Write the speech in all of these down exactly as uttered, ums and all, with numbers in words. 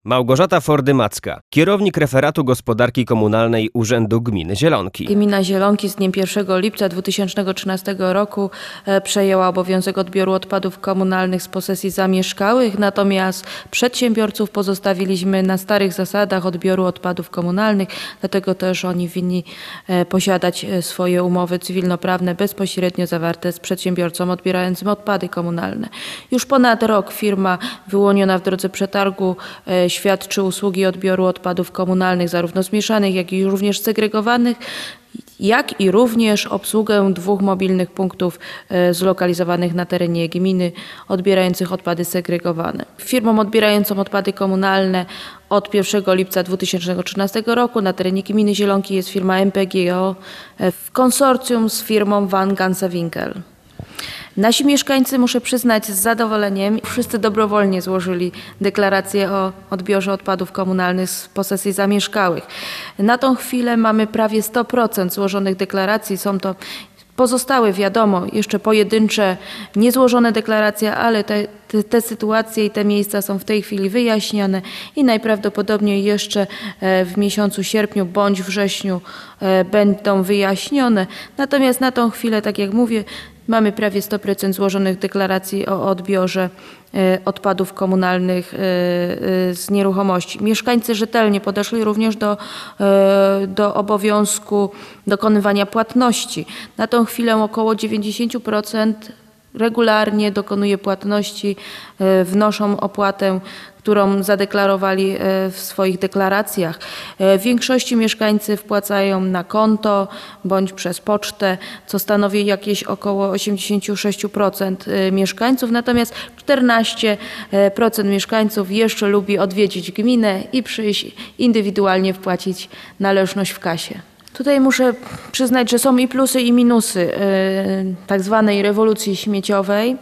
Małgorzata Fordy-Macka, kierownik referatu gospodarki komunalnej Urzędu Gminy Zielonki. Gmina Zielonki z dniem pierwszego lipca dwa tysiące trzynastego roku przejęła obowiązek odbioru odpadów komunalnych z posesji zamieszkałych, natomiast przedsiębiorców pozostawiliśmy na starych zasadach odbioru odpadów komunalnych, dlatego też oni winni posiadać swoje umowy cywilnoprawne bezpośrednio zawarte z przedsiębiorcą odbierającym odpady komunalne. Już ponad rok firma wyłoniona w drodze przetargu świadczy usługi odbioru odpadów komunalnych, zarówno zmieszanych, jak i również segregowanych, jak i również obsługę dwóch mobilnych punktów zlokalizowanych na terenie gminy, odbierających odpady segregowane. Firmą odbierającą odpady komunalne od pierwszego lipca dwa tysiące trzynastego roku na terenie gminy Zielonki jest firma M P G O w konsorcjum z firmą Van Gansa-Winkel. Nasi mieszkańcy, muszę przyznać z zadowoleniem, wszyscy dobrowolnie złożyli deklarację o odbiorze odpadów komunalnych z posesji zamieszkałych. Na tą chwilę mamy prawie sto procent złożonych deklaracji. Są to pozostałe, wiadomo, jeszcze pojedyncze, niezłożone deklaracje, ale te, te, te sytuacje i te miejsca są w tej chwili wyjaśnione i najprawdopodobniej jeszcze w miesiącu sierpniu bądź wrześniu będą wyjaśnione. Natomiast na tą chwilę, tak jak mówię, mamy prawie sto procent złożonych deklaracji o odbiorze odpadów komunalnych z nieruchomości. Mieszkańcy rzetelnie podeszli również do, do obowiązku dokonywania płatności. Na tą chwilę około dziewięćdziesiąt procent regularnie dokonuje płatności, wnoszą opłatę, którą zadeklarowali w swoich deklaracjach. W większości mieszkańcy wpłacają na konto bądź przez pocztę, co stanowi jakieś około osiemdziesiąt sześć procent mieszkańców, natomiast czternaście procent mieszkańców jeszcze lubi odwiedzić gminę i przyjść indywidualnie wpłacić należność w kasie. Tutaj muszę przyznać, że są i plusy, i minusy tak zwanej rewolucji śmieciowej.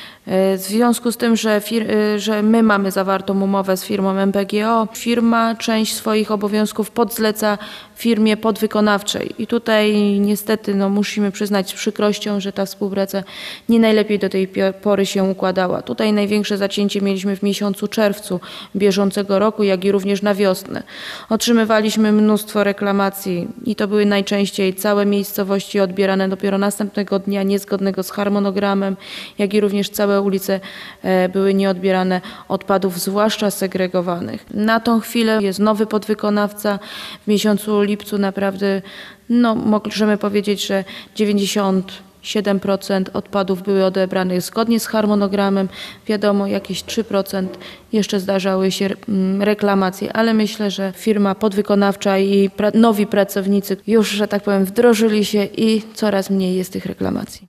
W związku z tym, że, że my mamy zawartą umowę z firmą M P G O, firma część swoich obowiązków podzleca firmie podwykonawczej. I tutaj niestety no, musimy przyznać z przykrością, że ta współpraca nie najlepiej do tej pory się układała. Tutaj największe zacięcie mieliśmy w miesiącu czerwcu bieżącego roku, jak i również na wiosnę. Otrzymywaliśmy mnóstwo reklamacji i to były najczęściej całe miejscowości odbierane dopiero następnego dnia, niezgodnego z harmonogramem, jak i również całe ulice były nieodbierane odpadów, zwłaszcza segregowanych. Na tą chwilę jest nowy podwykonawca. W miesiącu lipcu naprawdę, no, możemy powiedzieć, że dziewięćdziesiąt siedem procent odpadów były odebranych zgodnie z harmonogramem. Wiadomo, jakieś trzy procent jeszcze zdarzały się reklamacje, ale myślę, że firma podwykonawcza i pra- nowi pracownicy już, że tak powiem, wdrożyli się i coraz mniej jest tych reklamacji.